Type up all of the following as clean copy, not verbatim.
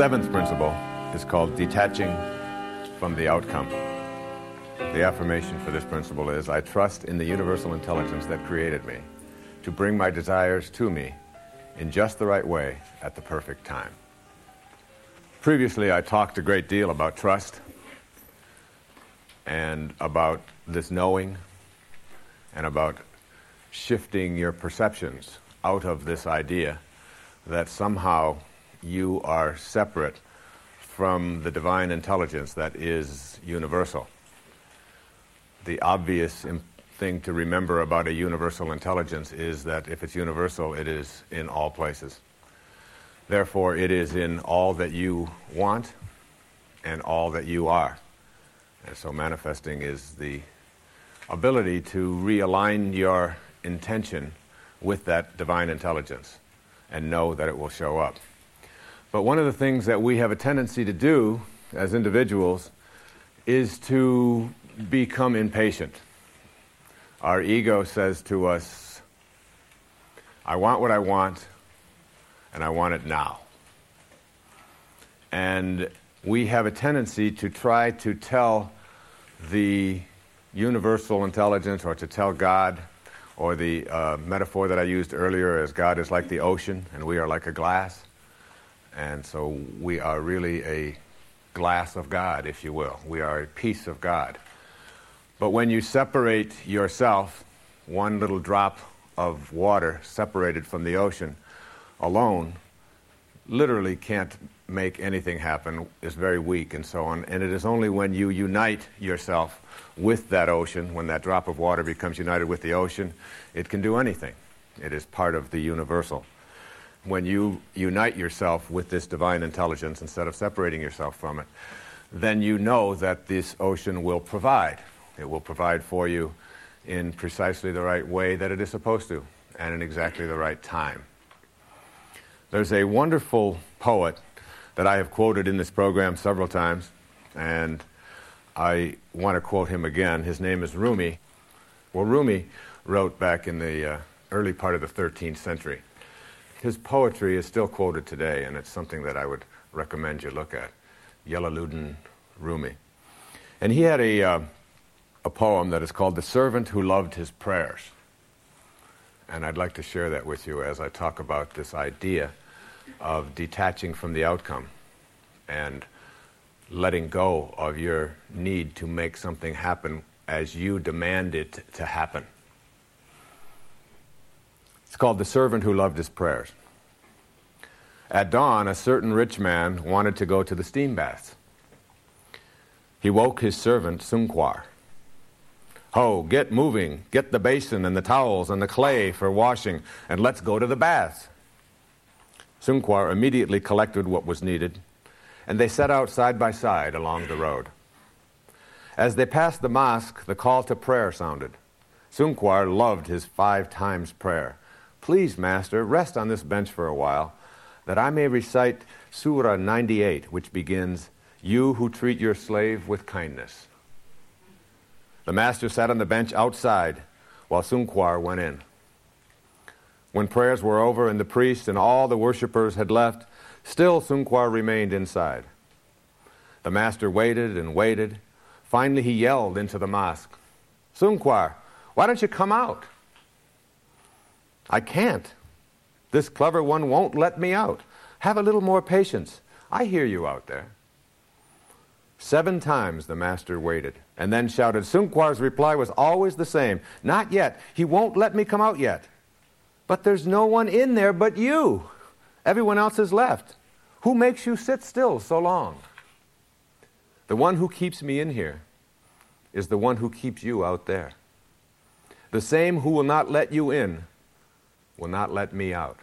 seventh principle is called detaching from the outcome. The affirmation for this principle is, I trust in the universal intelligence that created me to bring my desires to me in just the right way at the perfect time. Previously, I talked a great deal about trust and about this knowing and about shifting your perceptions out of this idea that somehow you are separate from the divine intelligence that is universal. The obvious thing to remember about a universal intelligence is that if it's universal, it is in all places. Therefore, it is in all that you want and all that you are. And so manifesting is the ability to realign your intention with that divine intelligence and know that it will show up. But one of the things that we have a tendency to do as individuals is to become impatient. Our ego says to us, I want what I want, and I want it now. And we have a tendency to try to tell the universal intelligence, or to tell God, or the metaphor that I used earlier as God is like the ocean and we are like a glass. And so we are really a glass of God, if you will. We are a piece of God. But when you separate yourself, one little drop of water separated from the ocean alone literally can't make anything happen, is very weak and so on. And it is only when you unite yourself with that ocean, when that drop of water becomes united with the ocean, it can do anything. It is part of the universal. When you unite yourself with this divine intelligence instead of separating yourself from it, then you know that this ocean will provide. It will provide for you in precisely the right way that it is supposed to, and in exactly the right time. There's a wonderful poet that I have quoted in this program several times, and I want to quote him again. His name is Rumi. Well, Rumi wrote back in the early part of the 13th century. His poetry is still quoted today, and it's something that I would recommend you look at. Jalaluddin Rumi. And he had a poem that is called The Servant Who Loved His Prayers. And I'd like to share that with you as I talk about this idea of detaching from the outcome and letting go of your need to make something happen as you demand it to happen. It's called The Servant Who Loved His Prayers. At dawn, a certain rich man wanted to go to the steam baths. He woke his servant, Sunkwar. Ho, get moving, get the basin and the towels and the clay for washing, and let's go to the baths. Sunkwar immediately collected what was needed, and they set out side by side along the road. As they passed the mosque, the call to prayer sounded. Sunkwar loved his 5 times prayer. Please, Master, rest on this bench for a while, that I may recite Surah 98, which begins, You who treat your slave with kindness. The Master sat on the bench outside while Sunkwar went in. When prayers were over and the priest and all the worshippers had left, still Sunkwar remained inside. The Master waited and waited. Finally, he yelled into the mosque, Sunkwar, why don't you come out? I can't. This clever one won't let me out. Have a little more patience. I hear you out there. 7 times the Master waited and then shouted. Sunkwar's reply was always the same. Not yet. He won't let me come out yet. But there's no one in there but you. Everyone else has left. Who makes you sit still so long? The one who keeps me in here is the one who keeps you out there. The same who will not let you in will not let me out.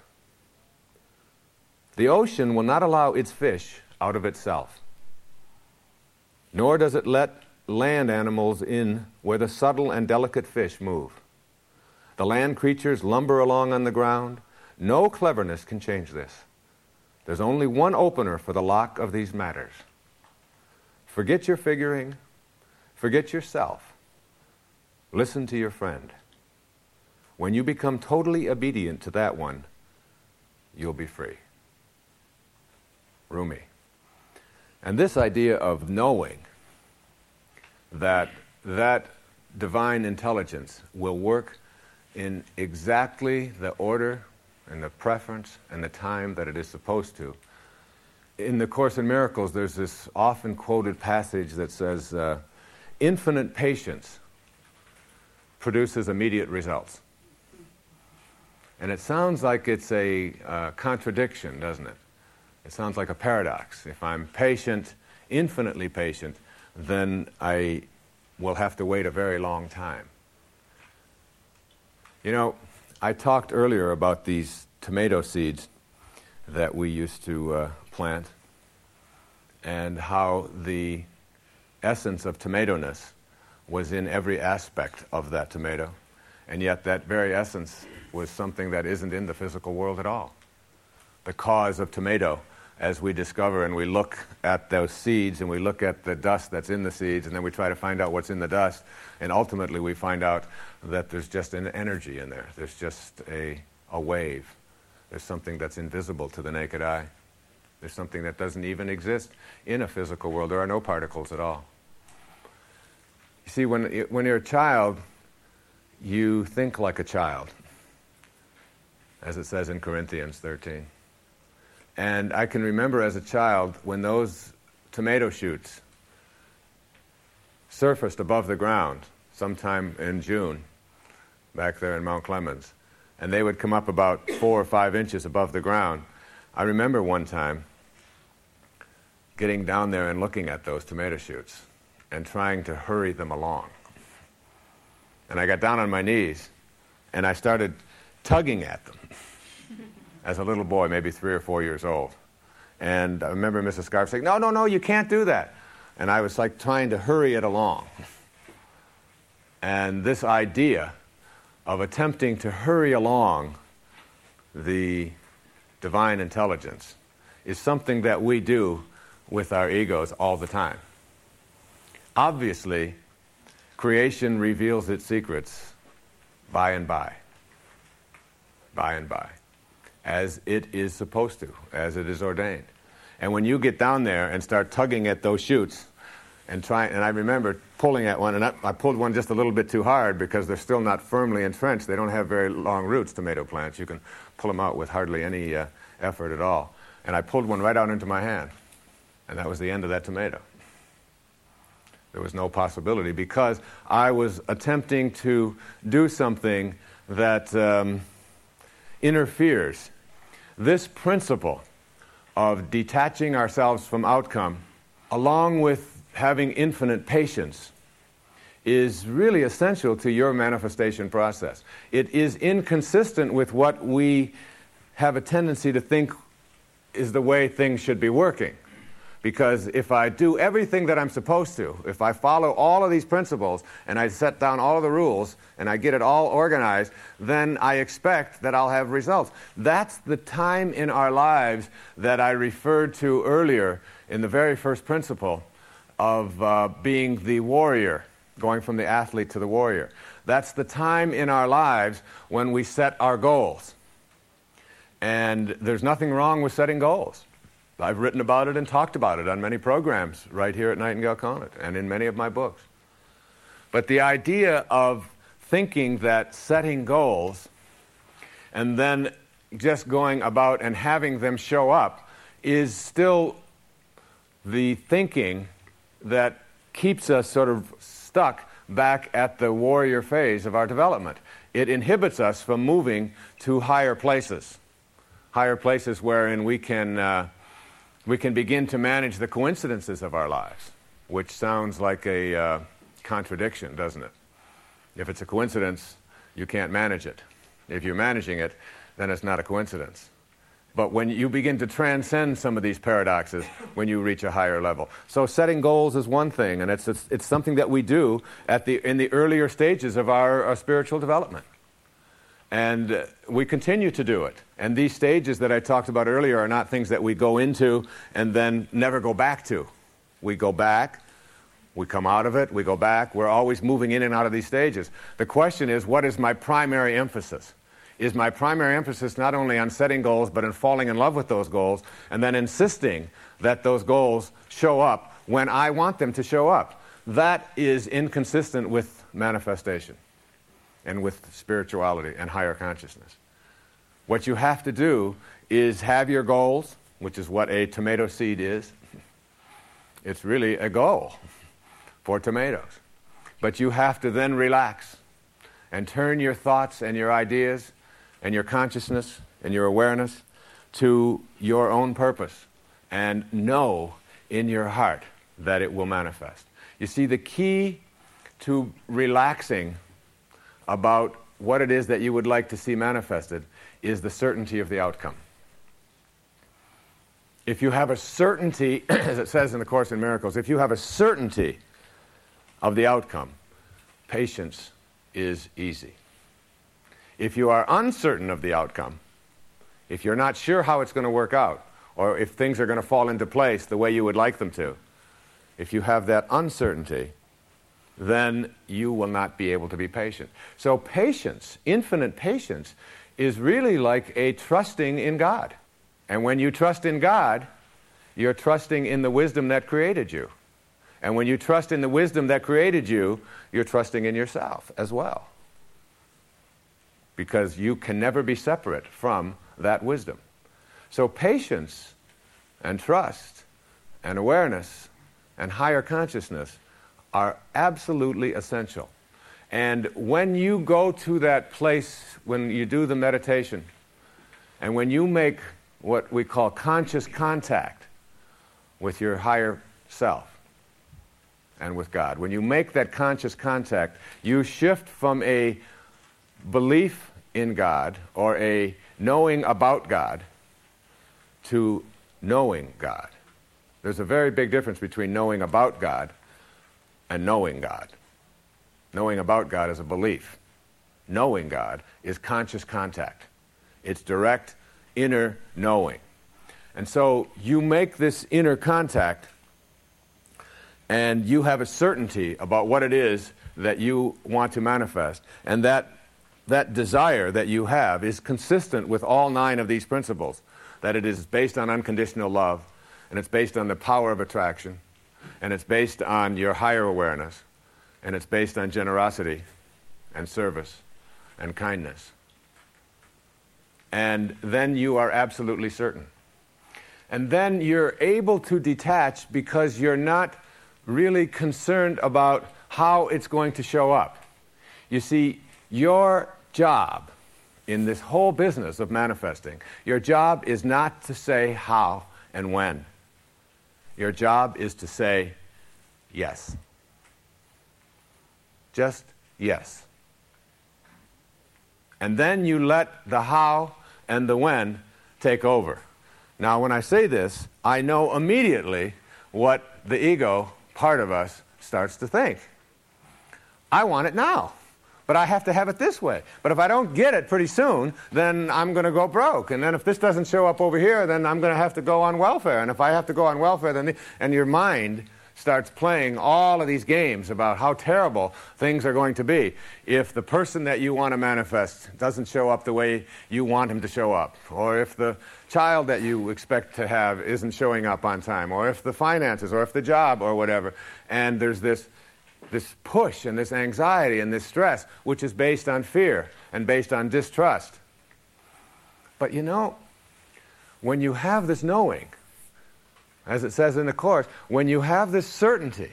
The ocean will not allow its fish out of itself, nor does it let land animals in where the subtle and delicate fish move. The land creatures lumber along on the ground. No cleverness can change this. There's only one opener for the lock of these matters. Forget your figuring. Forget yourself. Listen to your friend. When you become totally obedient to that one, you'll be free. Rumi. And this idea of knowing that divine intelligence will work in exactly the order and the preference and the time that it is supposed to. In the Course in Miracles, there's this often quoted passage that says, infinite patience produces immediate results. And it sounds like it's a contradiction, doesn't it? It sounds like a paradox. If I'm patient, infinitely patient, then I will have to wait a very long time. You know, I talked earlier about these tomato seeds that we used to plant, and how the essence of tomato-ness was in every aspect of that tomato, and yet that very essence was something that isn't in the physical world at all. The cause of tomato, as we discover and we look at those seeds and we look at the dust that's in the seeds, and then we try to find out what's in the dust, and ultimately we find out that there's just an energy in there. There's just a wave. There's something that's invisible to the naked eye. There's something that doesn't even exist in a physical world. There are no particles at all. You see, when you're a child, you think like a child, as it says in Corinthians 13. And I can remember as a child when those tomato shoots surfaced above the ground sometime in June, back there in Mount Clemens, and they would come up about 4 or 5 inches above the ground. I remember one time getting down there and looking at those tomato shoots and trying to hurry them along. And I got down on my knees and I started tugging at them as a little boy, maybe 3 or 4 years old. And I remember Mrs. Scarf saying, no, you can't do that. And I was like trying to hurry it along. And this idea of attempting to hurry along the divine intelligence is something that we do with our egos all the time. Obviously, creation reveals its secrets by and by, as it is supposed to, as it is ordained. And when you get down there and start tugging at those shoots and I remember pulling at one, and I pulled one just a little bit too hard because they're still not firmly entrenched. They don't have very long roots, tomato plants. You can pull them out with hardly any effort at all. And I pulled one right out into my hand, and that was the end of that tomato. There was no possibility because I was attempting to do something that interferes. This principle of detaching ourselves from outcome, along with having infinite patience, is really essential to your manifestation process. It is inconsistent with what we have a tendency to think is the way things should be working. Because if I do everything that I'm supposed to, if I follow all of these principles and I set down all of the rules and I get it all organized, then I expect that I'll have results. That's the time in our lives that I referred to earlier in the very first principle of being the warrior, going from the athlete to the warrior. That's the time in our lives when we set our goals. And there's nothing wrong with setting goals. I've written about it and talked about it on many programs right here at Nightingale Conant and in many of my books. But the idea of thinking that setting goals and then just going about and having them show up is still the thinking that keeps us sort of stuck back at the warrior phase of our development. It inhibits us from moving to higher places wherein we can begin to manage the coincidences of our lives, which sounds like a contradiction, doesn't it? If it's a coincidence, you can't manage it. If you're managing it, then it's not a coincidence. But when you begin to transcend some of these paradoxes, when you reach a higher level. So setting goals is one thing, and it's something that we do in the earlier stages of our spiritual development. And we continue to do it. And these stages that I talked about earlier are not things that we go into and then never go back to. We go back, we come out of it, we go back. We're always moving in and out of these stages. The question is, what is my primary emphasis? is my primary emphasis not only on setting goals, but in falling in love with those goals, and then insisting that those goals show up when I want them to show up. That is inconsistent with manifestation and with spirituality and higher consciousness. What you have to do is have your goals, which is what a tomato seed is. It's really a goal for tomatoes. But you have to then relax and turn your thoughts and your ideas and your consciousness and your awareness to your own purpose and know in your heart that it will manifest. You see, the key to relaxing about what it is that you would like to see manifested is the certainty of the outcome. If you have a certainty, as it says in the Course in Miracles, if you have a certainty of the outcome, patience is easy. If you are uncertain of the outcome, if you're not sure how it's going to work out, or if things are going to fall into place the way you would like them to, if you have that uncertainty, then you will not be able to be patient. So patience, infinite patience, is really like a trusting in God. And when you trust in God, you're trusting in the wisdom that created you. And when you trust in the wisdom that created you, you're trusting in yourself as well. Because you can never be separate from that wisdom. So patience and trust and awareness and higher consciousness are absolutely essential. And when you go to that place, when you do the meditation, and when you make what we call conscious contact with your higher self and with God, when you make that conscious contact, you shift from a belief in God or a knowing about God to knowing God. There's a very big difference between knowing about God and knowing God. Knowing about God is a belief. Knowing God is conscious contact. It's direct inner knowing. And so you make this inner contact and you have a certainty about what it is that you want to manifest. And that desire that you have is consistent with all 9 of these principles. That it is based on unconditional love, and it's based on the power of attraction, and it's based on your higher awareness, and it's based on generosity and service and kindness. And then you are absolutely certain. And then you're able to detach because you're not really concerned about how it's going to show up. You see, your job in this whole business of manifesting, your job is not to say how and when. Your job is to say yes. Just yes. And then you let the how and the when take over. Now, when I say this, I know immediately what the ego part of us starts to think. I want it now, but I have to have it this way. But if I don't get it pretty soon, then I'm going to go broke. And then if this doesn't show up over here, then I'm going to have to go on welfare. And if I have to go on welfare, then and your mind starts playing all of these games about how terrible things are going to be if the person that you want to manifest doesn't show up the way you want him to show up, or if the child that you expect to have isn't showing up on time, or if the finances, or if the job, or whatever. And there's this push and this anxiety and this stress, which is based on fear and based on distrust. But you know, when you have this knowing, as it says in the Course, when you have this certainty,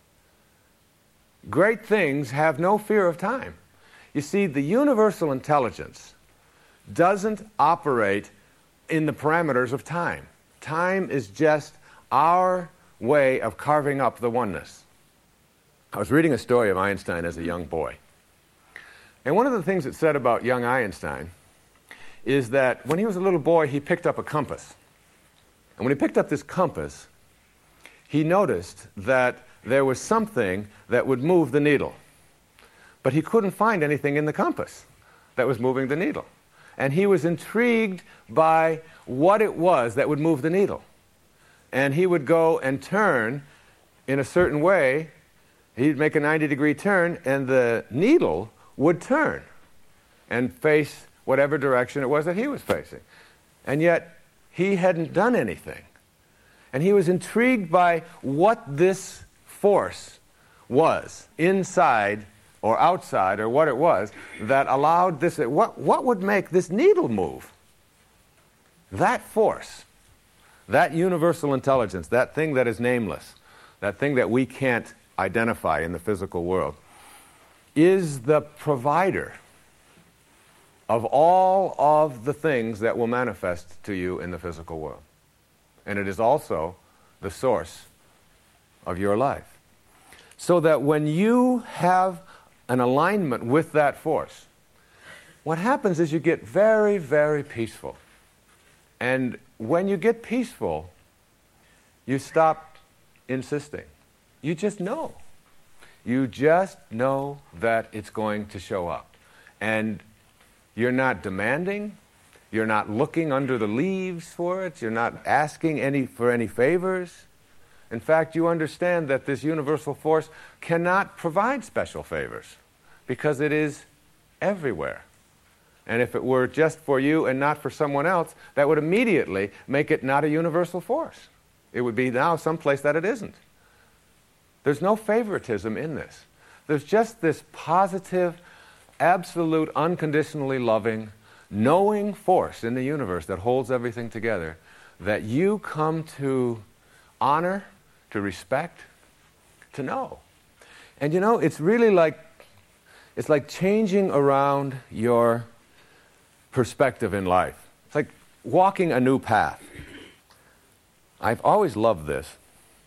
great things have no fear of time. You see, the universal intelligence doesn't operate in the parameters of time. Time is just our way of carving up the oneness. I was reading a story of Einstein as a young boy. And one of the things it said about young Einstein is that when he was a little boy, he picked up a compass. And when he picked up this compass, he noticed that there was something that would move the needle. But he couldn't find anything in the compass that was moving the needle. And he was intrigued by what it was that would move the needle. And he would go and turn in a certain way. He'd make a 90-degree turn, and the needle would turn and face whatever direction it was that he was facing. And yet, he hadn't done anything. And he was intrigued by what this force was, inside or outside, or what it was, that allowed this. What would make this needle move? That force, that universal intelligence, that thing that is nameless, that thing that we can't identify in the physical world, is the provider of all of the things that will manifest to you in the physical world. And it is also the source of your life. So that when you have an alignment with that force, what happens is you get very, very peaceful. And when you get peaceful, you stop insisting. You just know. You just know that it's going to show up. And you're not demanding. You're not looking under the leaves for it. You're not asking for any favors. In fact, you understand that this universal force cannot provide special favors because it is everywhere. And if it were just for you and not for someone else, that would immediately make it not a universal force. It would be now someplace that it isn't. There's no favoritism in this. There's just this positive, absolute, unconditionally loving, knowing force in the universe that holds everything together that you come to honor, to respect, to know. And you know, it's really like changing around your perspective in life. It's like walking a new path. I've always loved this.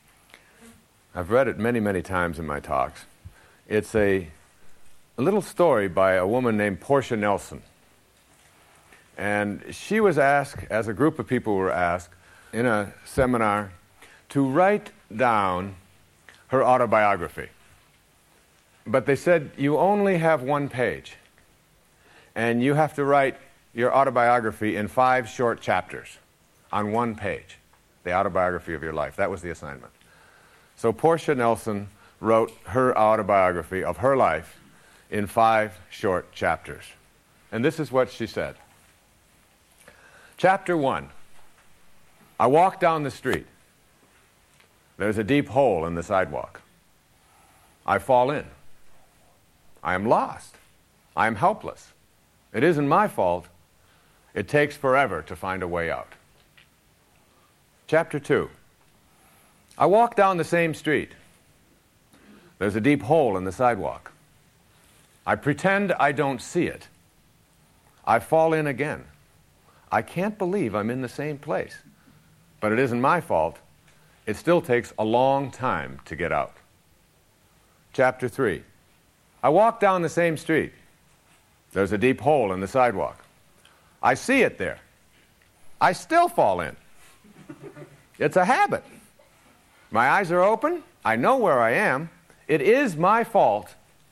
I've read it many, many times in my talks. It's a little story by a woman named Portia Nelson. And she was asked, as a group of people were asked, in a seminar, to write down her autobiography. But they said, you only have one page. And you have to write your autobiography in 5 short chapters on one page. The autobiography of your life. That was the assignment. So Portia Nelson wrote her autobiography of her life in 5 short chapters. And this is what she said. Chapter 1. I walk down the street. There's a deep hole in the sidewalk. I fall in. I am lost. I am helpless. It isn't my fault. It takes forever to find a way out. Chapter 2. I walk down the same street. There's a deep hole in the sidewalk. I pretend I don't see it. I fall in again. I can't believe I'm in the same place. But it isn't my fault. It still takes a long time to get out. Chapter 3. I walk down the same street. There's a deep hole in the sidewalk. I see it there. I still fall in. It's a habit. My eyes are open. I know where I am. It is my fault.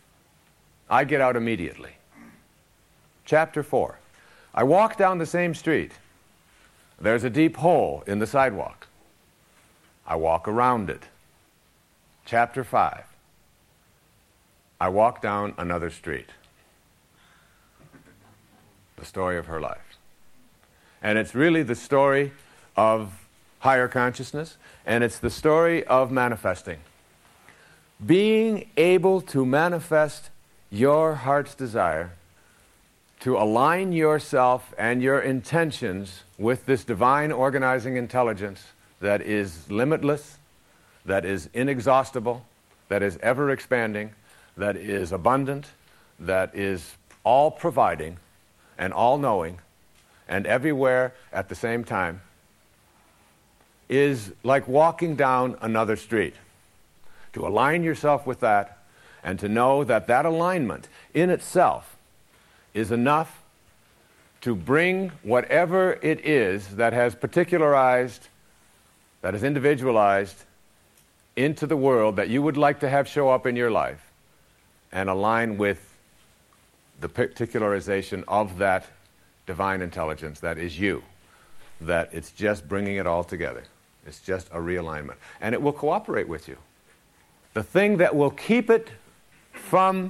I get out immediately. Chapter 4. I walk down the same street. There's a deep hole in the sidewalk. I walk around it. Chapter 5. I walk down another street. The story of her life. And it's really the story of higher consciousness, and it's the story of manifesting. Being able to manifest your heart's desire, to align yourself and your intentions with this divine organizing intelligence that is limitless, that is inexhaustible, that is ever expanding, that is abundant, that is all providing and all knowing and everywhere at the same time, is like walking down another street. To align yourself with that and to know that that alignment in itself is enough to bring whatever it is that has particularized, that is individualized into the world that you would like to have show up in your life and align with the particularization of that divine intelligence that is you, that it's just bringing it all together. It's just a realignment. And it will cooperate with you. The thing that will keep it from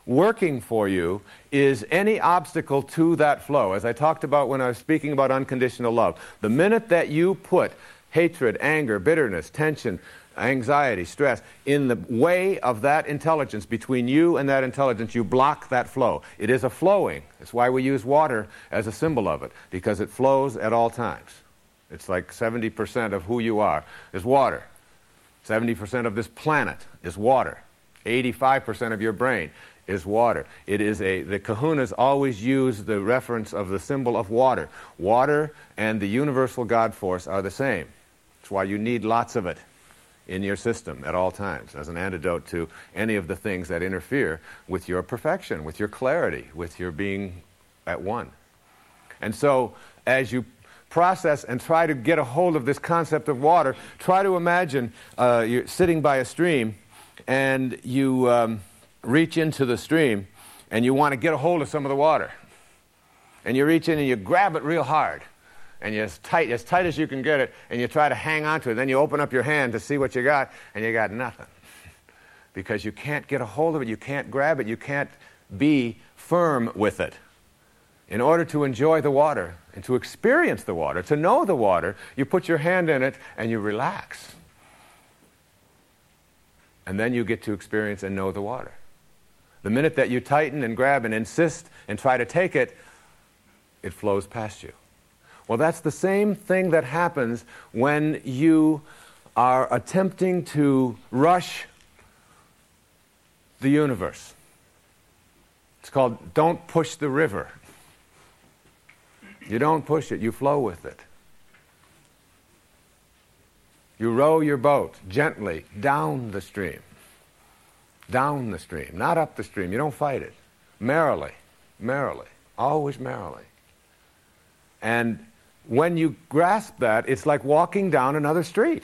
working for you is any obstacle to that flow. As I talked about when I was speaking about unconditional love, the minute that you put hatred, anger, bitterness, tension, anxiety, stress in the way of that intelligence, between you and that intelligence, you block that flow. It is a flowing. That's why we use water as a symbol of it, because it flows at all times. It's like 70% of who you are is water. 70% of this planet is water. 85% of your brain is water. The kahunas always use the reference of the symbol of water. Water and the universal God force are the same. That's why you need lots of it in your system at all times as an antidote to any of the things that interfere with your perfection, with your clarity, with your being at one. And so as you process and try to get a hold of this concept of water, try to imagine you're sitting by a stream and you reach into the stream and you want to get a hold of some of the water. And you reach in and you grab it real hard. And you're as tight as you can get it, and you try to hang on to it. Then you open up your hand to see what you got, and you got nothing. Because you can't get a hold of it, you can't grab it, you can't be firm with it. In order to enjoy the water, and to experience the water, to know the water, you put your hand in it, and you relax. And then you get to experience and know the water. The minute that you tighten and grab and insist and try to take it, it flows past you. Well, that's the same thing that happens when you are attempting to rush the universe. It's called don't push the river. You don't push it, you flow with it. You row your boat gently down the stream. Down the stream, not up the stream. You don't fight it. Merrily, merrily, always merrily. And when you grasp that, it's like walking down another street.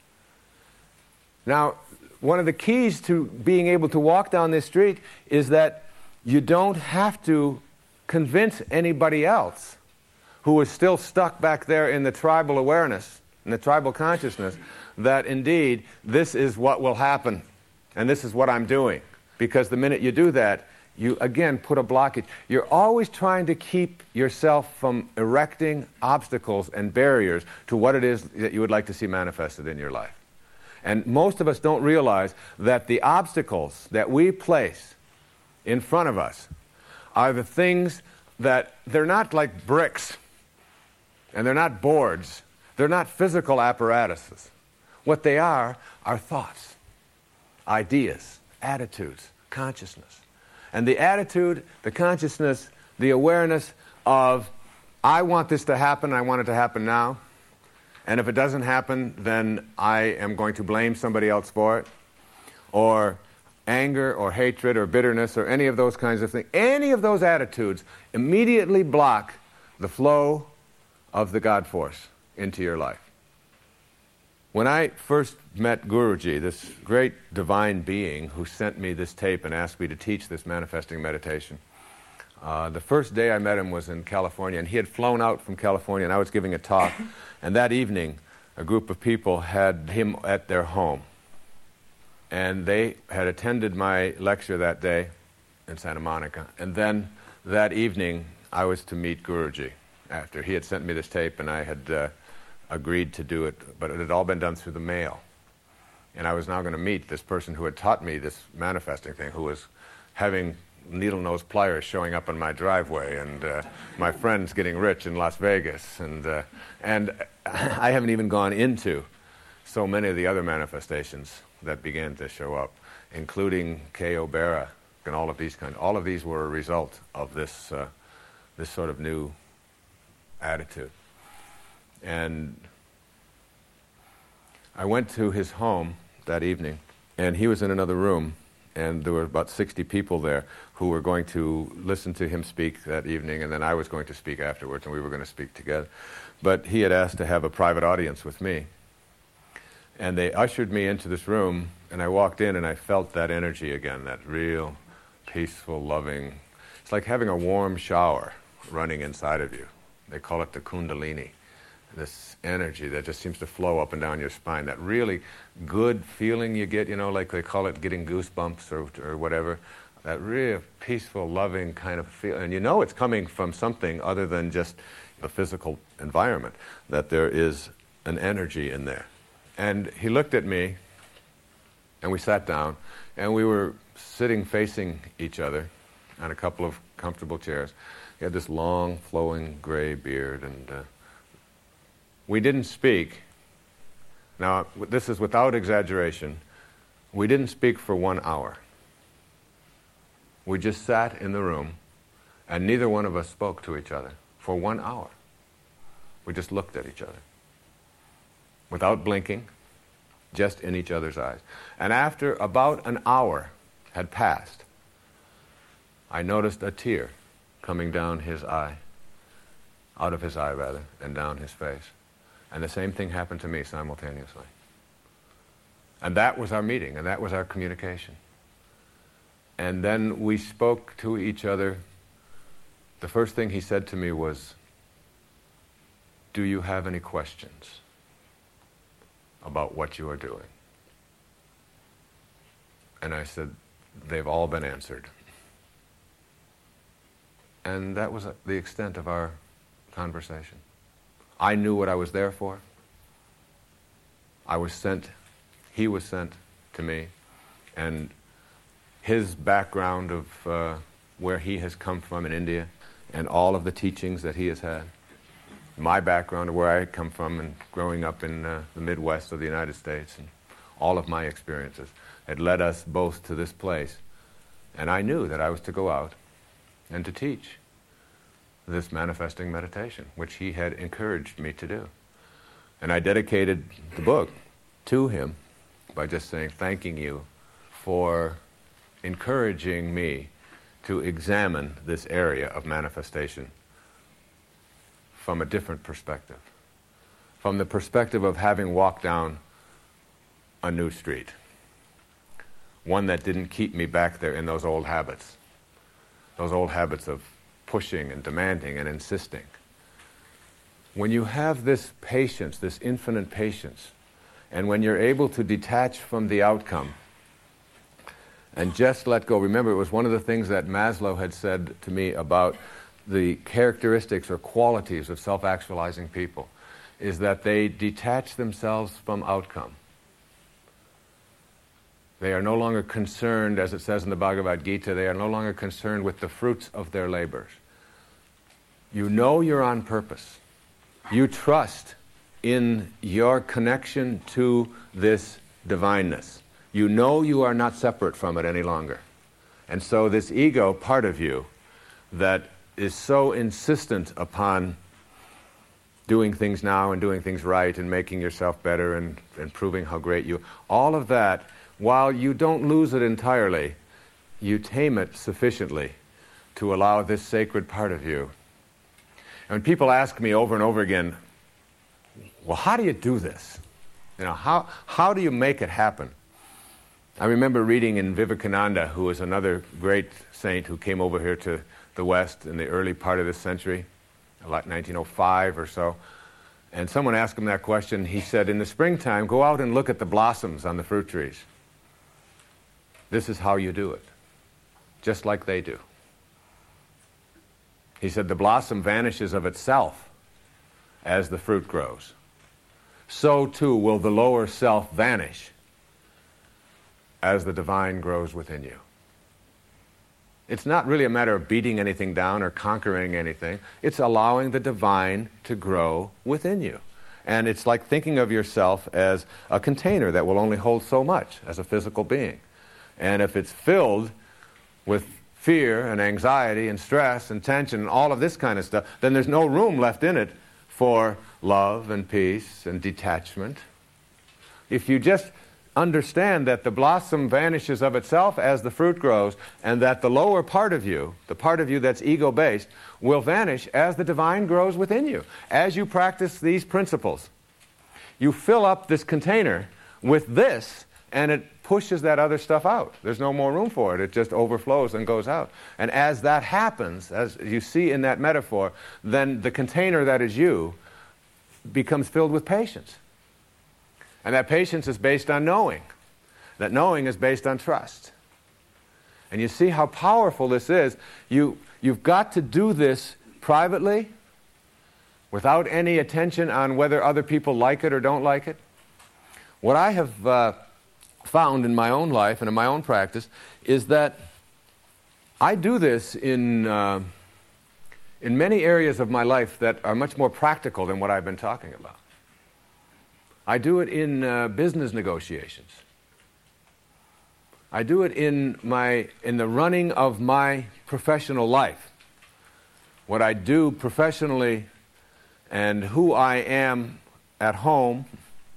Now, one of the keys to being able to walk down this street is that you don't have to convince anybody else who is still stuck back there in the tribal awareness, in the tribal consciousness, that indeed this is what will happen and this is what I'm doing. Because the minute you do that, you again put a blockage. You're always trying to keep yourself from erecting obstacles and barriers to what it is that you would like to see manifested in your life. And most of us don't realize that the obstacles that we place in front of us are the things that they're not like bricks and they're not boards. They're not physical apparatuses. What they are thoughts, ideas, attitudes, consciousness. And the attitude, the consciousness, the awareness of, I want this to happen, I want it to happen now. And if it doesn't happen, then I am going to blame somebody else for it. Or anger or hatred or bitterness or any of those kinds of things. Any of those attitudes immediately block the flow of the God force into your life. When I first met Guruji, this great divine being who sent me this tape and asked me to teach this manifesting meditation, the first day I met him was in California, and he had flown out from California, and I was giving a talk, and that evening a group of people had him at their home. And they had attended my lecture that day in Santa Monica, and then that evening I was to meet Guruji after. He had sent me this tape, and I had agreed to do it, but it had all been done through the mail. And I was now going to meet this person who had taught me this manifesting thing, who was having needle-nose pliers showing up in my driveway, and my friends getting rich in Las Vegas, and I haven't even gone into so many of the other manifestations that began to show up, including K.O. Bera and all of these kinds. All of these were a result of this this sort of new attitude. And I went to his home that evening, and he was in another room, and there were about 60 people there who were going to listen to him speak that evening, and then I was going to speak afterwards, and we were going to speak together. But he had asked to have a private audience with me. And they ushered me into this room, and I walked in, and I felt that energy again, that real, peaceful, loving. It's like having a warm shower running inside of you. They call it the Kundalini. This energy that just seems to flow up and down your spine, that really good feeling you get, like they call it getting goosebumps or whatever. that real peaceful, loving kind of feel. And you know it's coming from something other than just the physical environment, that there is an energy in there. And he looked at me, and we sat down, and we were sitting facing each other on a couple of comfortable chairs. He had this long, flowing gray beard, and we didn't speak. Now, this is without exaggeration. We didn't speak for 1 hour. We just sat in the room, and neither one of us spoke to each other for 1 hour. We just looked at each other without blinking, just in each other's eyes. And after about an hour had passed, I noticed a tear coming down his eye, out of his eye rather, and down his face. And the same thing happened to me simultaneously. And that was our meeting, and that was our communication. And then we spoke to each other. The first thing he said to me was, "Do you have any questions about what you are doing?" And I said, "They've all been answered." And that was the extent of our conversation. I knew what I was there for. I was sent, he was sent to me, and his background of where he has come from in India and all of the teachings that he has had, my background of where I had come from and growing up in the Midwest of the United States, and all of my experiences had led us both to this place. And I knew that I was to go out and to teach this manifesting meditation, which he had encouraged me to do. And I dedicated the book to him by just saying, thanking you for encouraging me to examine this area of manifestation from a different perspective. From the perspective of having walked down a new street. One that didn't keep me back there in those old habits. Those old habits of pushing and demanding and insisting. When you have this patience, this infinite patience, and when you're able to detach from the outcome and just let go. Remember, it was one of the things that Maslow had said to me about the characteristics or qualities of self-actualizing people, is that they detach themselves from outcome. They are no longer concerned, as it says in the Bhagavad Gita, they are no longer concerned with the fruits of their labors. You know you're on purpose. You trust in your connection to this divineness. You know you are not separate from it any longer. And so this ego part of you that is so insistent upon doing things now and doing things right and making yourself better and proving how great you, all of that, while you don't lose it entirely, you tame it sufficiently to allow this sacred part of you. And when people ask me over and over again, well, how do you do this? You know, how do you make it happen? I remember reading in Vivekananda, who was another great saint who came over here to the West in the early part of this century, like 1905 or so, and someone asked him that question. He said, in the springtime, go out and look at the blossoms on the fruit trees. This is how you do it, just like they do. He said, the blossom vanishes of itself as the fruit grows. So too will the lower self vanish as the divine grows within you. It's not really a matter of beating anything down or conquering anything. It's allowing the divine to grow within you. And it's like thinking of yourself as a container that will only hold so much as a physical being. And if it's filled with fear and anxiety and stress and tension and all of this kind of stuff, then there's no room left in it for love and peace and detachment. If you just understand that the blossom vanishes of itself as the fruit grows, and that the lower part of you, the part of you that's ego-based, will vanish as the divine grows within you. As you practice these principles, you fill up this container with this, and it pushes that other stuff out. There's no more room for it. It just overflows and goes out. And as that happens, as you see in that metaphor, then the container that is you becomes filled with patience. And that patience is based on knowing. That knowing is based on trust. And you see how powerful this is. You've got to do this privately, without any attention on whether other people like it or don't like it. What I have found in my own life and in my own practice is that I do this in many areas of my life that are much more practical than what I've been talking about. I do it in business negotiations. I do it in the running of my professional life. What I do professionally and who I am at home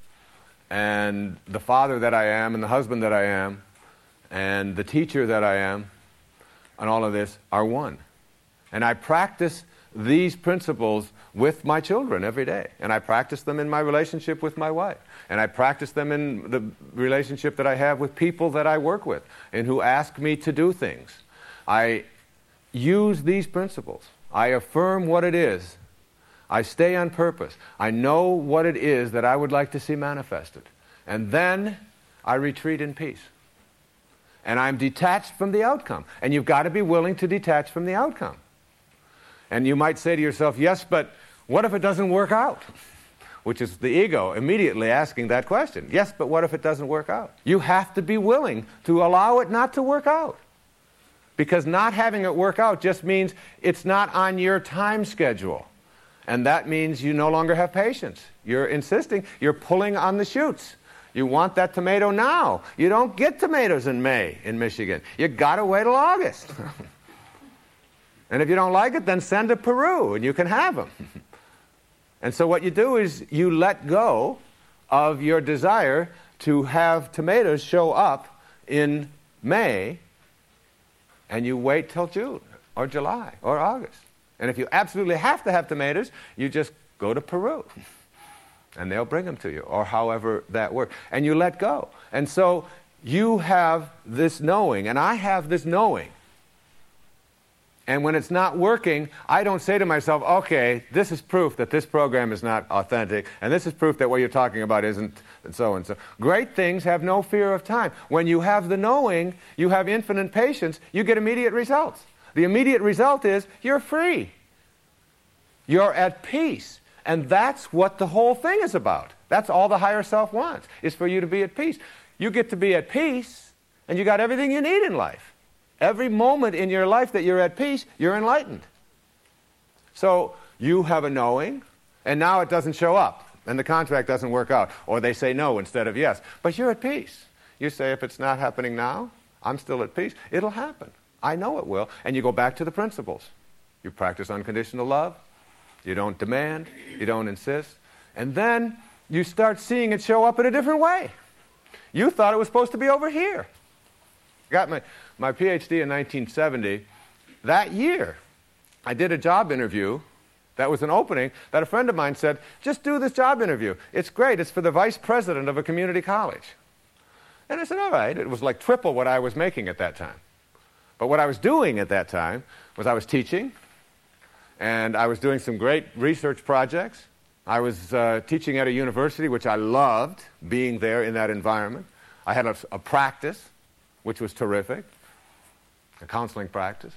and the father that I am and the husband that I am and the teacher that I am and all of this are one. And I practice these principles with my children every day. And I practice them in my relationship with my wife. And I practice them in the relationship that I have with people that I work with and who ask me to do things. I use these principles. I affirm what it is. I stay on purpose. I know what it is that I would like to see manifested. And then I retreat in peace. And I'm detached from the outcome. And you've got to be willing to detach from the outcome. And you might say to yourself, yes, but what if it doesn't work out? Which is the ego immediately asking that question. Yes, but what if it doesn't work out? You have to be willing to allow it not to work out. Because not having it work out just means it's not on your time schedule. And that means you no longer have patience. You're insisting, you're pulling on the shoots. You want that tomato now. You don't get tomatoes in May in Michigan. You got to wait till August. And if you don't like it, then send to Peru and you can have them. And so what you do is you let go of your desire to have tomatoes show up in May, and you wait till June or July or August. And if you absolutely have to have tomatoes, you just go to Peru. And they'll bring them to you, or however that works. And you let go. And so you have this knowing, and I have this knowing. And when it's not working, I don't say to myself, okay, this is proof that this program is not authentic, and this is proof that what you're talking about isn't, and so and so. Great things have no fear of time. When you have the knowing, you have infinite patience, you get immediate results. The immediate result is you're free. You're at peace. And that's what the whole thing is about. That's all the higher self wants, is for you to be at peace. You get to be at peace, and you got everything you need in life. Every moment in your life that you're at peace, you're enlightened. So you have a knowing, and now it doesn't show up, and the contract doesn't work out, or they say no instead of yes. But you're at peace. You say, if it's not happening now, I'm still at peace. It'll happen. I know it will. And you go back to the principles. You practice unconditional love. You don't demand. You don't insist. And then you start seeing it show up in a different way. You thought it was supposed to be over here. Got my PhD in 1970. That year, I did a job interview. That was an opening that a friend of mine said, just do this job interview. It's great. It's for the vice president of a community college. And I said, all right. It was like triple what I was making at that time. But what I was doing at that time was I was teaching, and I was doing some great research projects. I was teaching at a university, which I loved, being there in that environment. I had a practice, which was terrific, a counseling practice.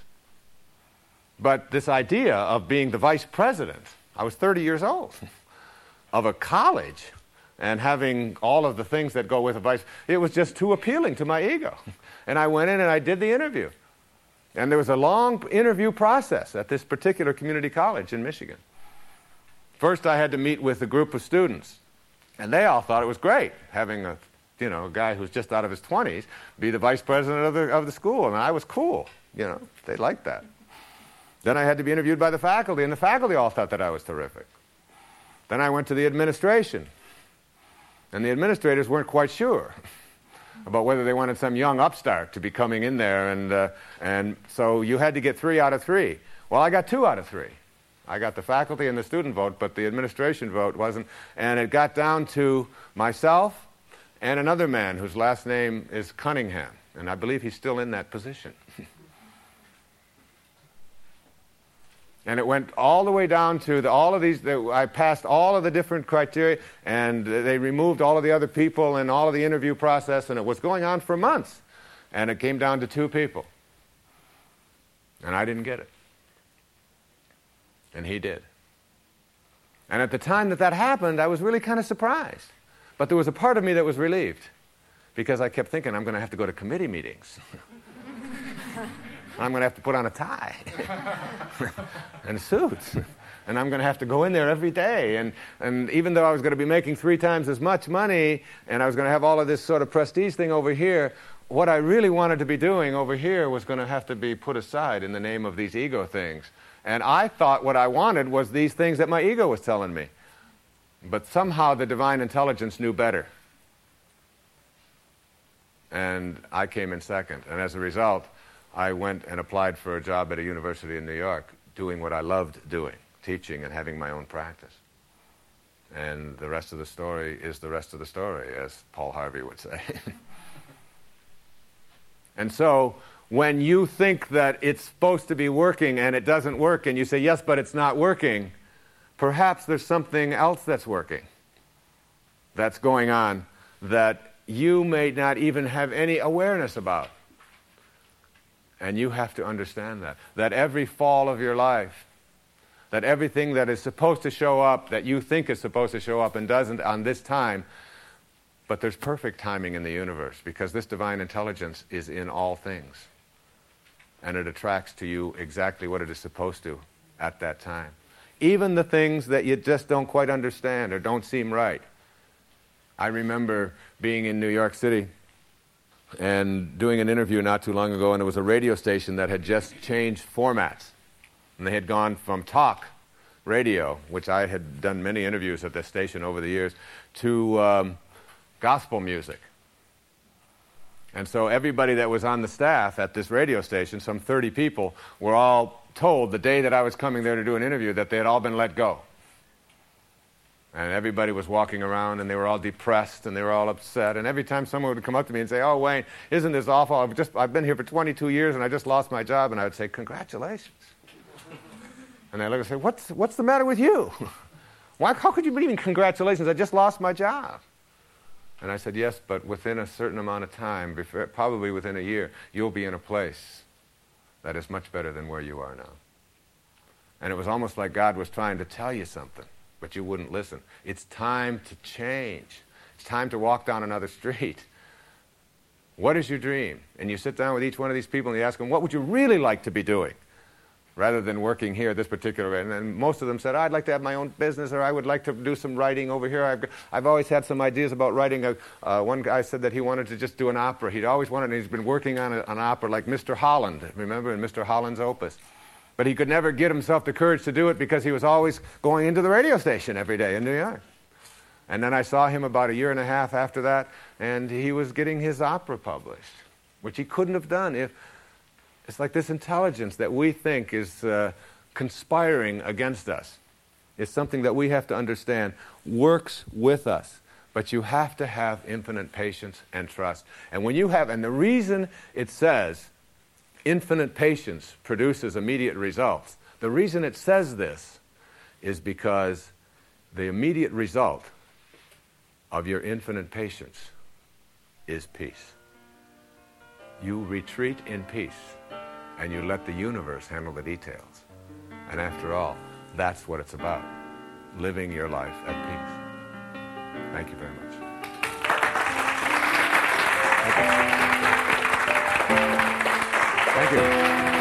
But this idea of being the vice president, I was 30 years old, of a college, and having all of the things that go with a vice, it was just too appealing to my ego. And I went in and I did the interview. And there was a long interview process at this particular community college in Michigan. First, I had to meet with a group of students, and they all thought it was great having a guy who's just out of his 20s be the vice president of the school, and I was cool. They liked that. Then I had to be interviewed by the faculty, and the faculty all thought that I was terrific. Then I went to the administration, and the administrators weren't quite sure about whether they wanted some young upstart to be coming in there, and so you had to get 3 out of 3. Well, I got 2 out of 3. I got the faculty and the student vote, but the administration vote wasn't, and it got down to myself and another man whose last name is Cunningham, and I believe he's still in that position. And it went all the way down to all of these. I passed all of the different criteria, and they removed all of the other people and all of the interview process, and it was going on for months. And it came down to 2 people. And I didn't get it. And he did. And at the time that happened, I was really kind of surprised. But there was a part of me that was relieved, because I kept thinking, I'm going to have to go to committee meetings. I'm going to have to put on a tie and suits. And I'm going to have to go in there every day. And even though I was going to be making 3 times as much money, and I was going to have all of this sort of prestige thing over here, what I really wanted to be doing over here was going to have to be put aside in the name of these ego things. And I thought what I wanted was these things that my ego was telling me. But somehow the divine intelligence knew better. And I came in second. And as a result, I went and applied for a job at a university in New York, doing what I loved doing, teaching and having my own practice. And the rest of the story is the rest of the story, as Paul Harvey would say. And so, when you think that it's supposed to be working and it doesn't work, and you say, yes, but it's not working, perhaps there's something else that's working, that's going on, that you may not even have any awareness about. And you have to understand that every fall of your life, that everything that is supposed to show up, that you think is supposed to show up and doesn't on this time, but there's perfect timing in the universe, because this divine intelligence is in all things. And it attracts to you exactly what it is supposed to at that time. Even the things that you just don't quite understand or don't seem right. I remember being in New York City and doing an interview not too long ago, and it was a radio station that had just changed formats. And they had gone from talk radio, which I had done many interviews at this station over the years, to gospel music. And so everybody that was on the staff at this radio station, some 30 people, were all told the day that I was coming there to do an interview that they had all been let go. And everybody was walking around, and they were all depressed, and they were all upset. And every time someone would come up to me and say, oh, Wayne, isn't this awful? I've been here for 22 years, and I just lost my job. And I would say, congratulations. And they look and say, what's the matter with you? How could you believe in congratulations? I just lost my job. And I said, yes, but within a certain amount of time, probably within a year, you'll be in a place that is much better than where you are now. And it was almost like God was trying to tell you something, but you wouldn't listen. It's time to change. It's time to walk down another street. What is your dream? And you sit down with each one of these people and you ask them, what would you really like to be doing? Rather than working here this particular way. And most of them said, I'd like to have my own business, or I would like to do some writing over here. I've always had some ideas about writing. One guy said that he wanted to just do an opera. He'd always wanted, and he's been working on an opera like Mr. Holland, remember, in Mr. Holland's Opus. But he could never get himself the courage to do it because he was always going into the radio station every day in New York. And then I saw him about a year and a half after that, and he was getting his opera published, which he couldn't have done if... It's like this intelligence that we think is conspiring against us. It's something that we have to understand works with us. But you have to have infinite patience and trust. And when you have, and the reason it says infinite patience produces immediate results, the reason it says this is because the immediate result of your infinite patience is peace. You retreat in peace. And you let the universe handle the details. And after all, that's what it's about. Living your life at peace. Thank you very much. Thank you.